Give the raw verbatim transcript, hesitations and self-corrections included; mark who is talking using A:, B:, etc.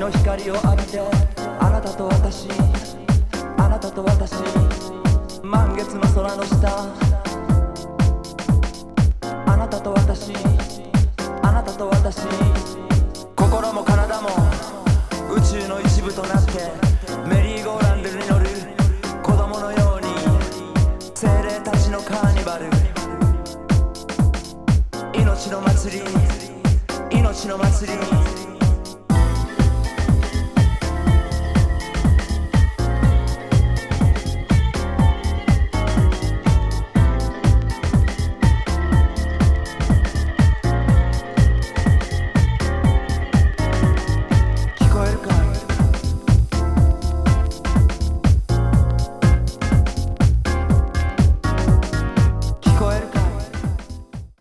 A: の光を浴びて、あなたと私、あなたと私、満月の空の下、あなたと私、あなたと私、心も体も宇宙の一部となってメリーゴーランドに乗る子供のように、精霊たちのカーニバル、命の祭り、命の祭り。